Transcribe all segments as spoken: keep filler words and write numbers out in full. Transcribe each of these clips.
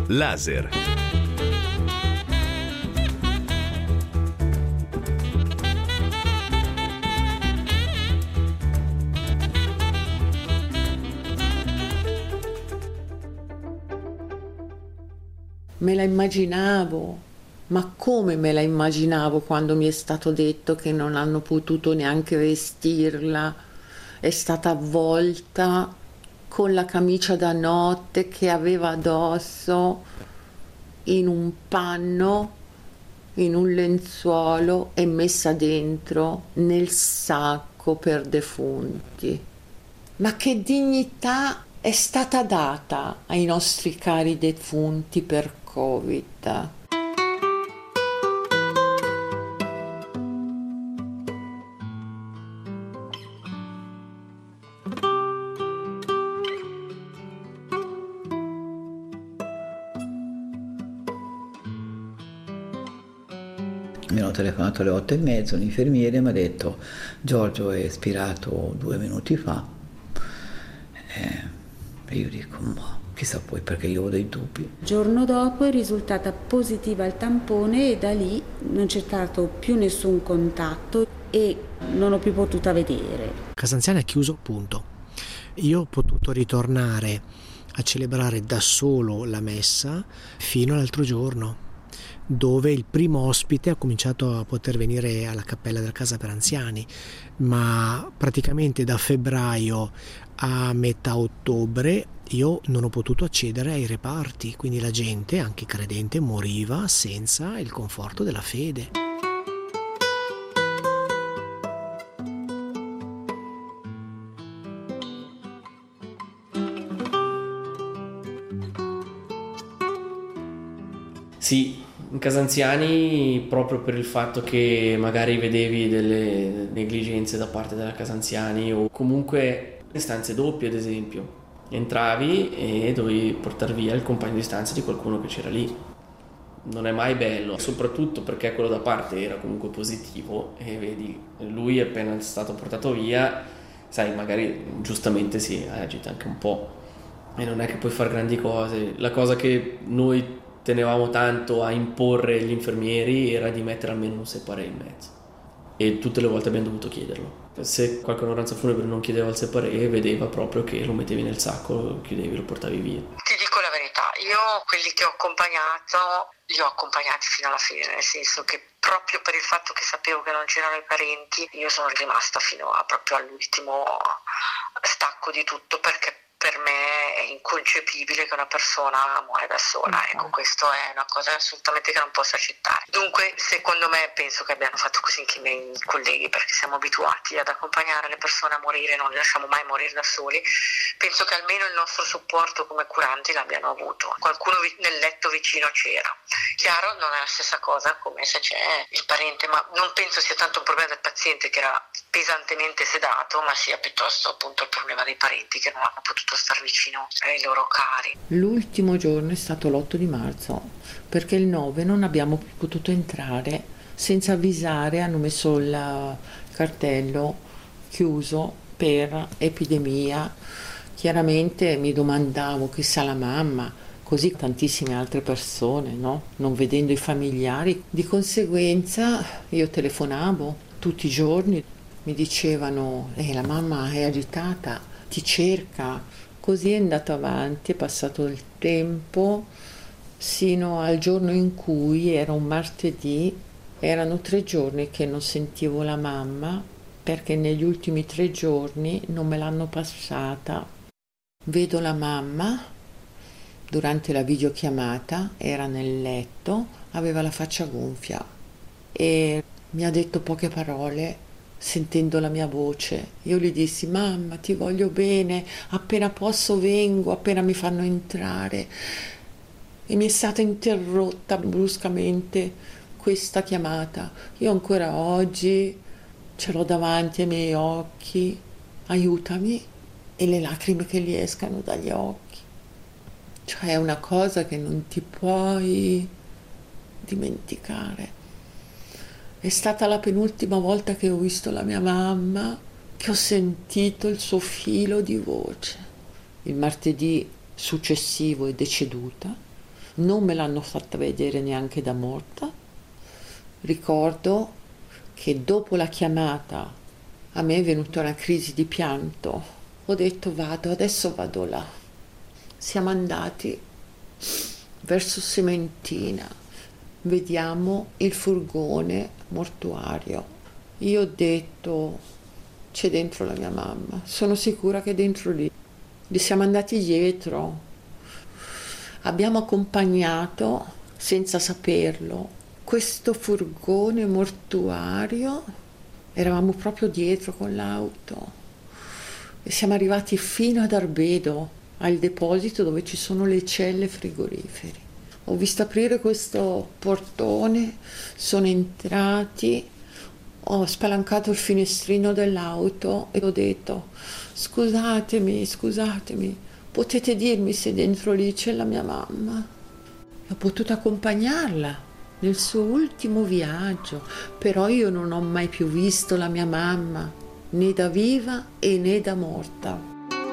Laser. Me la immaginavo, ma come me la immaginavo quando mi è stato detto che non hanno potuto neanche vestirla, è stata avvolta con la camicia da notte che aveva addosso in un panno, in un lenzuolo e messa dentro nel sacco per defunti. Ma che dignità è stata data ai nostri cari defunti per Covid? Mi hanno telefonato alle otto e mezza, un infermiere mi ha detto: Giorgio è espirato due minuti fa. E io dico, ma chissà poi, perché io ho dei dubbi. Il giorno dopo è risultata positiva al tampone e da lì non c'è stato più nessun contatto e non ho più potuta vedere. Casa Anziana è chiuso, punto. Io ho potuto ritornare a celebrare da solo la messa fino all'altro giorno, dove il primo ospite ha cominciato a poter venire alla cappella della casa per anziani, ma praticamente da febbraio a metà ottobre io non ho potuto accedere ai reparti, quindi la gente, anche credente, moriva senza il conforto della fede. Sì, in casa anziani, proprio per il fatto che magari vedevi delle negligenze da parte della casa anziani o comunque stanze doppie, ad esempio. Entravi e dovevi portare via il compagno di stanza di qualcuno che c'era lì. Non è mai bello, soprattutto perché quello da parte era comunque positivo e vedi, lui è appena stato portato via, sai, magari giustamente si agita anche un po' e non è che puoi fare grandi cose. La cosa che noi tenevamo tanto a imporre gli infermieri era di mettere almeno un separé in mezzo e tutte le volte abbiamo dovuto chiederlo. Se qualche onoranza funebre non chiedeva il separé, vedeva proprio che lo mettevi nel sacco, lo chiudevi, lo portavi via. Ti dico la verità, io quelli che ho accompagnato li ho accompagnati fino alla fine, nel senso che proprio per il fatto che sapevo che non c'erano i parenti, io sono rimasta fino a proprio all'ultimo stacco di tutto, perché per me è inconcepibile che una persona muore da sola, ecco, questo è una cosa assolutamente che non posso accettare. Dunque, secondo me, penso che abbiano fatto così anche i miei colleghi, perché siamo abituati ad accompagnare le persone a morire, non le lasciamo mai morire da soli. Penso che almeno il nostro supporto come curanti l'abbiano avuto. Qualcuno nel letto vicino c'era. Chiaro, non è la stessa cosa come se c'è il parente, ma non penso sia tanto un problema del paziente che era pesantemente sedato, ma sia piuttosto appunto il problema dei parenti che non hanno potuto star vicino ai loro cari. L'ultimo giorno è stato l'otto di marzo, perché il nove non abbiamo potuto entrare senza avvisare, hanno messo il cartello chiuso per epidemia. Chiaramente mi domandavo chissà la mamma, così tantissime altre persone, no? Non vedendo i familiari. Di conseguenza io telefonavo tutti i giorni, mi dicevano eh, la mamma è agitata, ti cerca. Così è andato avanti, è passato il tempo sino al giorno in cui era un martedì, erano tre giorni che non sentivo la mamma perché negli ultimi tre giorni non me l'hanno passata. Vedo la mamma durante la videochiamata, era nel letto, aveva la faccia gonfia e mi ha detto poche parole. Sentendo la mia voce, io gli dissi: mamma, ti voglio bene, appena posso vengo, appena mi fanno entrare. E mi è stata interrotta bruscamente questa chiamata. Io ancora oggi ce l'ho davanti ai miei occhi, aiutami, e le lacrime che gli escano dagli occhi. Cioè è una cosa che non ti puoi dimenticare. È stata la penultima volta che ho visto la mia mamma, che ho sentito il suo filo di voce. Il martedì successivo è deceduta non me l'hanno fatta vedere neanche da morta. Ricordo che dopo la chiamata a me è venuta una crisi di pianto. Ho detto vado, adesso vado là. Siamo andati verso Sementina, vediamo il furgone mortuario. Io ho detto c'è dentro la mia mamma, sono sicura che è dentro lì. Gli siamo andati dietro, abbiamo accompagnato senza saperlo questo furgone mortuario, eravamo proprio dietro con l'auto e siamo arrivati fino ad Arbedo, al deposito dove ci sono le celle frigorifere. Ho visto aprire questo portone, sono entrati, ho spalancato il finestrino dell'auto e ho detto scusatemi, scusatemi, potete dirmi se dentro lì c'è la mia mamma? Ho potuto accompagnarla nel suo ultimo viaggio, però io non ho mai più visto la mia mamma, né da viva e né da morta.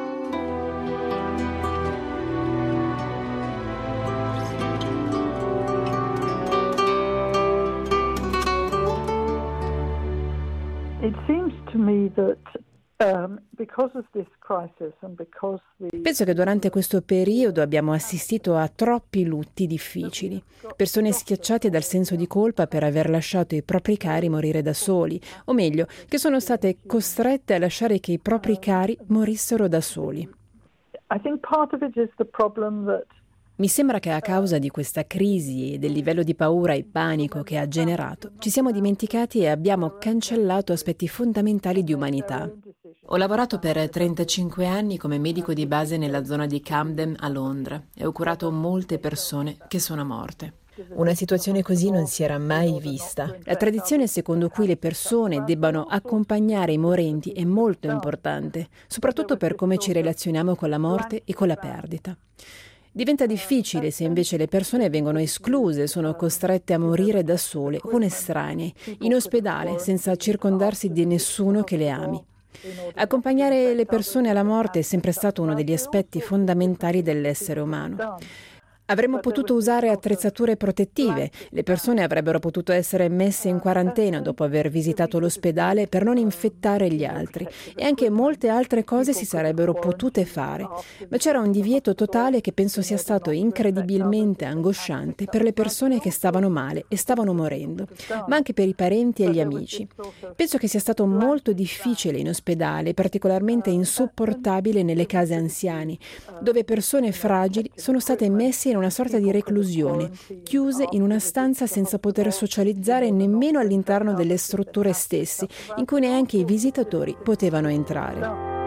It seems to me that um, because of this crisis and because the Penso che durante questo periodo abbiamo assistito a troppi lutti difficili, persone schiacciate dal senso di colpa per aver lasciato i propri cari morire da soli, o meglio, che sono state costrette a lasciare che i propri cari morissero da soli. I think part of it is the problem that Mi sembra che a causa di questa crisi e del livello di paura e panico che ha generato, ci siamo dimenticati e abbiamo cancellato aspetti fondamentali di umanità. Ho lavorato per trentacinque anni come medico di base nella zona di Camden a Londra e ho curato molte persone che sono morte. Una situazione così non si era mai vista. La tradizione secondo cui le persone debbano accompagnare i morenti è molto importante, soprattutto per come ci relazioniamo con la morte e con la perdita. Diventa difficile se invece le persone vengono escluse, sono costrette a morire da sole, con estranei, in ospedale, senza circondarsi di nessuno che le ami. Accompagnare le persone alla morte è sempre stato uno degli aspetti fondamentali dell'essere umano. Avremmo potuto usare attrezzature protettive, le persone avrebbero potuto essere messe in quarantena dopo aver visitato l'ospedale per non infettare gli altri e anche molte altre cose si sarebbero potute fare, ma c'era un divieto totale che penso sia stato incredibilmente angosciante per le persone che stavano male e stavano morendo, ma anche per i parenti e gli amici. Penso che sia stato molto difficile in ospedale, particolarmente insopportabile nelle case anziani, dove persone fragili sono state messe in una sorta di reclusione, chiuse in una stanza senza poter socializzare nemmeno all'interno delle strutture stesse, in cui neanche i visitatori potevano entrare.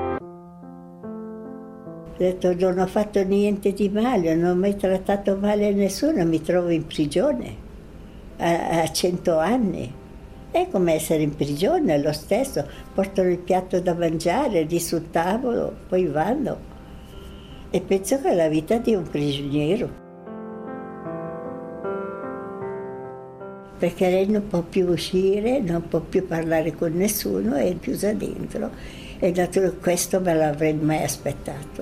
Ho detto non ho fatto niente di male, non ho mai trattato male nessuno, mi trovo in prigione a cento anni. È come essere in prigione, è lo stesso, portano il piatto da mangiare lì sul tavolo, poi vanno. E penso che è la vita di un prigioniero, perché lei non può più uscire, non può più parlare con nessuno, è chiusa dentro e dato questo me l'avrei mai aspettato.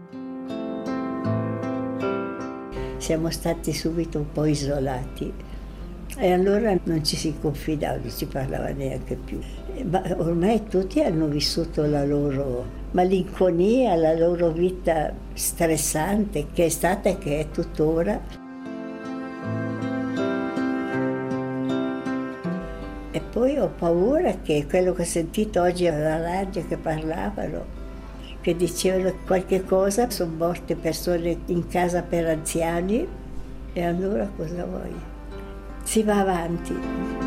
Siamo stati subito un po' isolati e allora non ci si confidava, non si parlava neanche più. Ma ormai tutti hanno vissuto la loro malinconia, la loro vita stressante che è stata e che è tuttora. E poi ho paura che quello che ho sentito oggi alla radio che parlavano, che dicevano qualche cosa, sono morte persone in casa per anziani, e allora cosa vuoi? Si va avanti.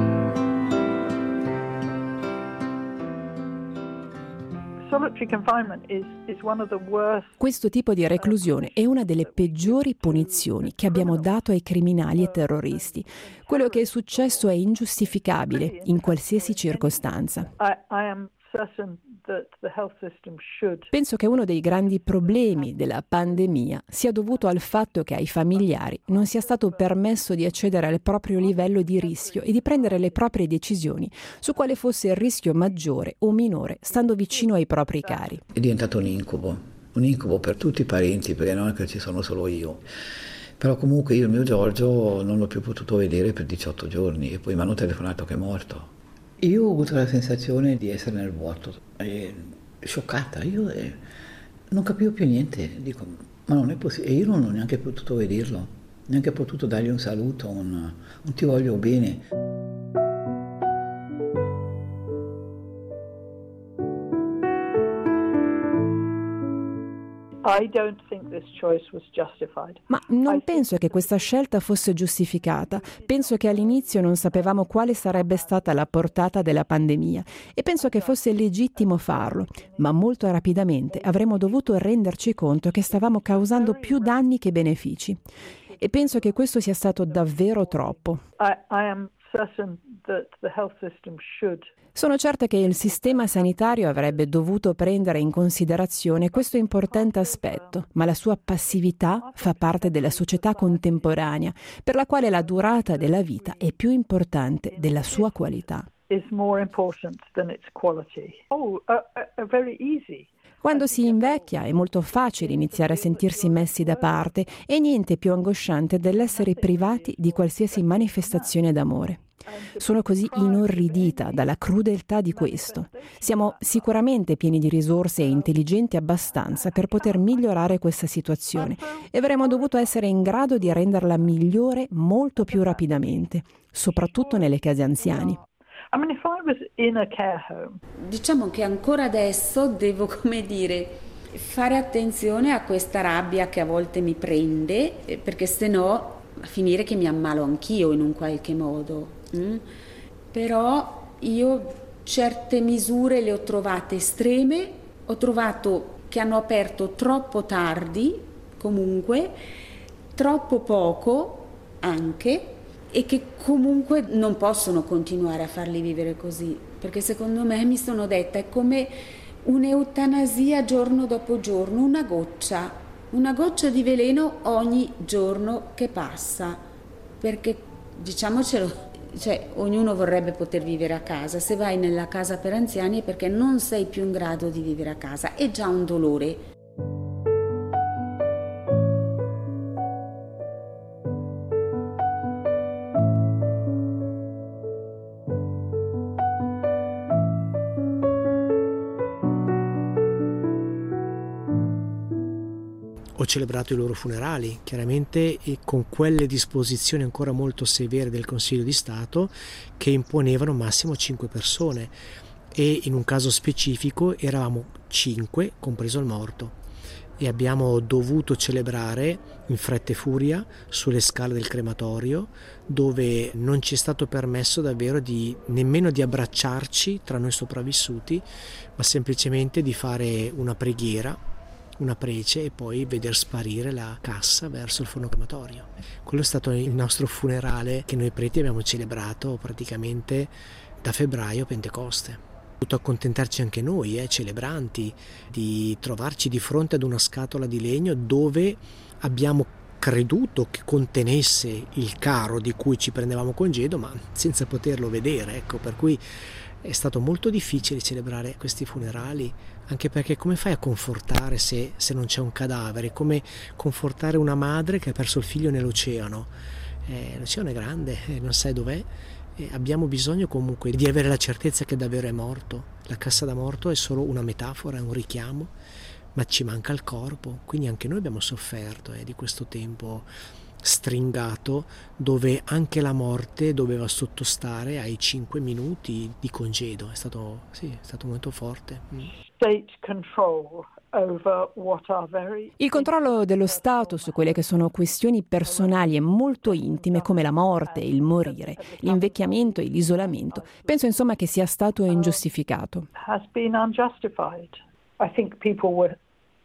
Questo tipo di reclusione è una delle peggiori punizioni che abbiamo dato ai criminali e terroristi. Quello che è successo è ingiustificabile in qualsiasi circostanza. Penso che uno dei grandi problemi della pandemia sia dovuto al fatto che ai familiari non sia stato permesso di accedere al proprio livello di rischio e di prendere le proprie decisioni su quale fosse il rischio maggiore o minore, stando vicino ai propri cari. È diventato un incubo, un incubo per tutti i parenti, perché non è che ci sono solo io. Però comunque io il mio Giorgio non l'ho più potuto vedere per diciotto giorni e poi mi hanno telefonato che è morto. Io ho avuto la sensazione di essere nel vuoto, eh, scioccata, io eh, non capivo più niente, dico ma non è possibile, e io non ho neanche potuto vederlo, neanche potuto dargli un saluto, un, un ti voglio bene. Ma non penso che questa scelta fosse giustificata. Penso che all'inizio non sapevamo quale sarebbe stata la portata della pandemia e penso che fosse legittimo farlo, ma molto rapidamente avremmo dovuto renderci conto che stavamo causando più danni che benefici. E penso che questo sia stato davvero troppo. I, I am certain that the health system should Sono certa che il sistema sanitario avrebbe dovuto prendere in considerazione questo importante aspetto, ma la sua passività fa parte della società contemporanea, per la quale la durata della vita è più importante della sua qualità. Is more important than its quality. Oh, uh, uh, very easy. Quando si invecchia è molto facile iniziare a sentirsi messi da parte e niente più angosciante dell'essere privati di qualsiasi manifestazione d'amore. Sono così inorridita dalla crudeltà di questo. Siamo sicuramente pieni di risorse e intelligenti abbastanza per poter migliorare questa situazione e avremmo dovuto essere in grado di renderla migliore molto più rapidamente, soprattutto nelle case anziani. I mean, if I was in a care home. Diciamo che ancora adesso devo, come dire, fare attenzione a questa rabbia che a volte mi prende, perché se no a finire che mi ammalo anch'io in un qualche modo. Mm? Però io certe misure le ho trovate estreme, ho trovato che hanno aperto troppo tardi, comunque, troppo poco anche, e che comunque non possono continuare a farli vivere così, perché secondo me, mi sono detta, è come un'eutanasia giorno dopo giorno, una goccia, una goccia di veleno ogni giorno che passa, perché diciamocelo, cioè ognuno vorrebbe poter vivere a casa. Se vai nella casa per anziani è perché non sei più in grado di vivere a casa, è già un dolore. Ho celebrato i loro funerali, chiaramente e con quelle disposizioni ancora molto severe del Consiglio di Stato che imponevano massimo cinque persone e in un caso specifico eravamo cinque, compreso il morto, e abbiamo dovuto celebrare in fretta e furia sulle scale del crematorio, dove non ci è stato permesso davvero di nemmeno di abbracciarci tra noi sopravvissuti, ma semplicemente di fare una preghiera, una prece e poi veder sparire la cassa verso il forno crematorio. Quello è stato il nostro funerale che noi preti abbiamo celebrato praticamente da febbraio a Pentecoste. Abbiamo dovuto accontentarci anche noi, eh, celebranti, di trovarci di fronte ad una scatola di legno dove abbiamo creduto che contenesse il caro di cui ci prendevamo congedo, ma senza poterlo vedere, ecco, per cui è stato molto difficile celebrare questi funerali, anche perché come fai a confortare se, se non c'è un cadavere? Come confortare una madre che ha perso il figlio nell'oceano? Eh, l'oceano è grande, eh, non sai dov'è, e abbiamo bisogno comunque di avere la certezza che davvero è morto. La cassa da morto è solo una metafora, è un richiamo, ma ci manca il corpo, quindi anche noi abbiamo sofferto eh, di questo tempo stringato dove anche la morte doveva sottostare ai cinque minuti di congedo. È stato, sì, è stato molto forte. State control over what are very... Il controllo dello Stato su quelle che sono questioni personali e molto intime come la morte, il morire, l'invecchiamento e l'isolamento. Penso insomma che sia stato ingiustificato. Has been unjustified. I think people were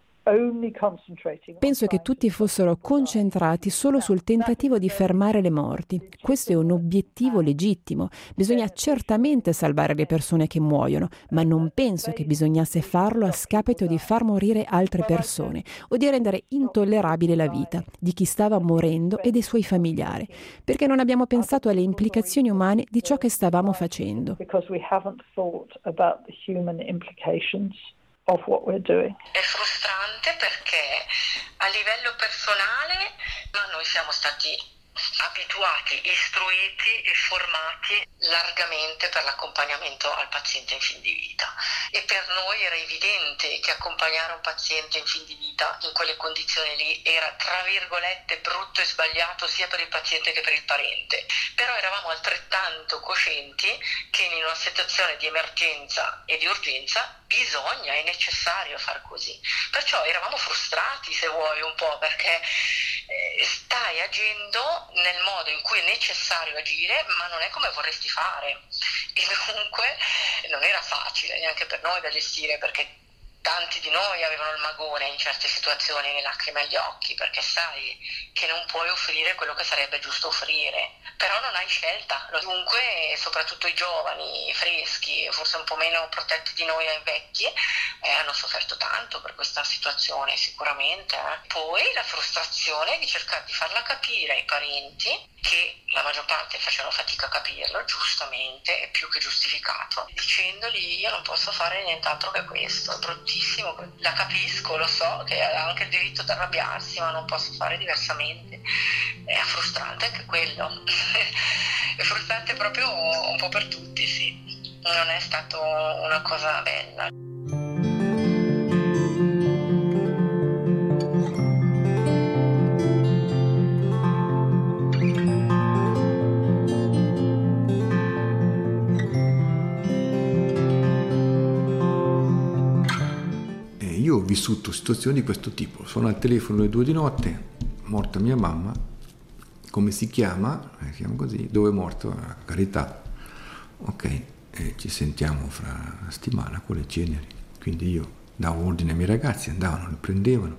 Penso che tutti fossero concentrati solo sul tentativo di fermare le morti. Questo è un obiettivo legittimo. Bisogna certamente salvare le persone che muoiono, ma non penso che bisognasse farlo a scapito di far morire altre persone o di rendere intollerabile la vita di chi stava morendo e dei suoi familiari, perché non abbiamo pensato alle implicazioni umane di ciò che stavamo facendo. Of what we're doing. È frustrante perché a livello personale mi hanno noi siamo stati abituati, istruiti e formati largamente per l'accompagnamento al paziente in fin di vita, e per noi era evidente che accompagnare un paziente in fin di vita in quelle condizioni lì era tra virgolette brutto e sbagliato sia per il paziente che per il parente, però eravamo altrettanto coscienti che in una situazione di emergenza e di urgenza bisogna, è necessario far così, perciò eravamo frustrati, se vuoi, un po', perché eh, stai agendo nel modo in cui è necessario agire, ma non è come vorresti fare, e comunque non era facile neanche per noi da gestire, perché tanti di noi avevano il magone in certe situazioni, le lacrime agli occhi, perché sai che non puoi offrire quello che sarebbe giusto offrire, però non hai scelta. Dunque, soprattutto i giovani, freschi, forse un po' meno protetti di noi ai vecchi, eh, hanno sofferto tanto per questa situazione, sicuramente. Eh. Poi la frustrazione di cercare di farla capire ai parenti, che la maggior parte facevano fatica a capirlo, giustamente, è più che giustificato, dicendogli: io non posso fare nient'altro che questo, è bruttissimo, la capisco, lo so che ha anche il diritto di arrabbiarsi, ma non posso fare diversamente. È frustrante anche quello, è frustrante proprio un po' per tutti, sì, non è stato una cosa bella. Io ho vissuto situazioni di questo tipo. Sono al telefono alle due di notte, morta mia mamma, come si chiama? Eh, si chiama così, dove è morto? A Carità. Ok, eh, ci sentiamo fra una settimana con le ceneri. Quindi io davo ordine ai miei ragazzi, andavano, li prendevano,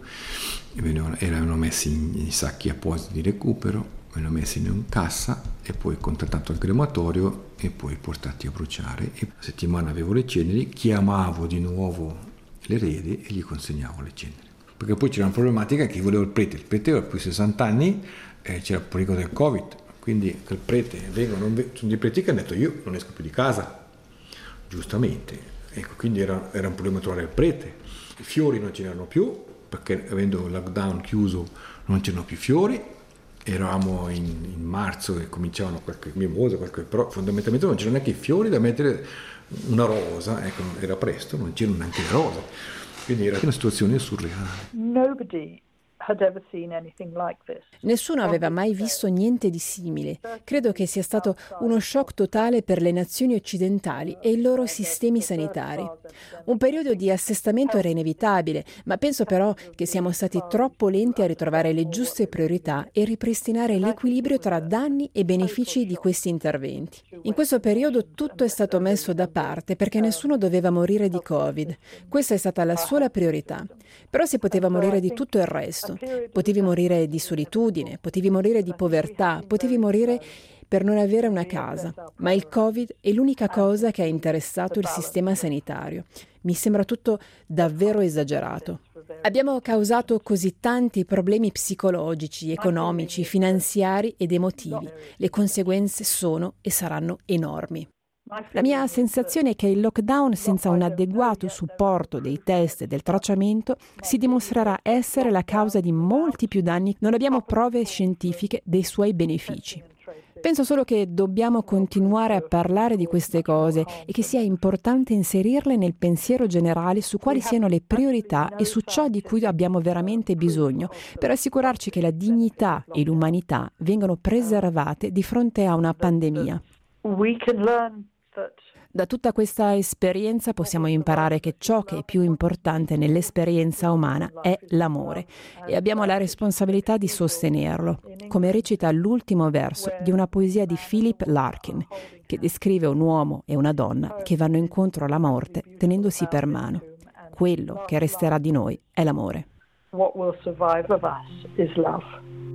e venivano, erano messi in, in sacchi appositi di recupero, venivano messi in un cassa e poi contattato al crematorio e poi portati a bruciare. E la settimana avevo le ceneri, chiamavo di nuovo l'erede e gli consegnavo le ceneri, perché poi c'era una problematica che volevo il prete, il prete aveva più di sessanta anni, eh, c'era il pericolo del Covid, quindi che il prete venga, non ve- sono dei preti che hanno detto: io non esco più di casa, giustamente, ecco, quindi era, era un problema trovare il prete. I fiori non ce n'erano più, perché avendo il lockdown chiuso non c'erano più fiori, eravamo in, in marzo e cominciavano qualche mimosa, qualche, però fondamentalmente non c'erano neanche i fiori da mettere, una rosa, ecco, era presto, non c'erano neanche le rose, quindi era una situazione surreale. Nobody had ever seen anything like this. Nessuno aveva mai visto niente di simile. Credo che sia stato uno shock totale per le nazioni occidentali e i loro sistemi sanitari. Un periodo di assestamento era inevitabile, ma penso però che siamo stati troppo lenti a ritrovare le giuste priorità e ripristinare l'equilibrio tra danni e benefici di questi interventi. In questo periodo tutto è stato messo da parte perché nessuno doveva morire di Covid. Questa è stata la sola priorità. Però si poteva morire di tutto il resto. Potevi morire di solitudine, potevi morire di povertà, potevi morire per non avere una casa, ma il Covid è l'unica cosa che ha interessato il sistema sanitario. Mi sembra tutto davvero esagerato. Abbiamo causato così tanti problemi psicologici, economici, finanziari ed emotivi. Le conseguenze sono e saranno enormi. La mia sensazione è che il lockdown senza un adeguato supporto dei test e del tracciamento si dimostrerà essere la causa di molti più danni. Non abbiamo prove scientifiche dei suoi benefici. Penso solo che dobbiamo continuare a parlare di queste cose e che sia importante inserirle nel pensiero generale su quali siano le priorità e su ciò di cui abbiamo veramente bisogno per assicurarci che la dignità e l'umanità vengano preservate di fronte a una pandemia. We can learn that Da tutta questa esperienza possiamo imparare che ciò che è più importante nell'esperienza umana è l'amore e abbiamo la responsabilità di sostenerlo, come recita l'ultimo verso di una poesia di Philip Larkin, che descrive un uomo e una donna che vanno incontro alla morte tenendosi per mano. Quello che resterà di noi è l'amore. what will survive of us is love.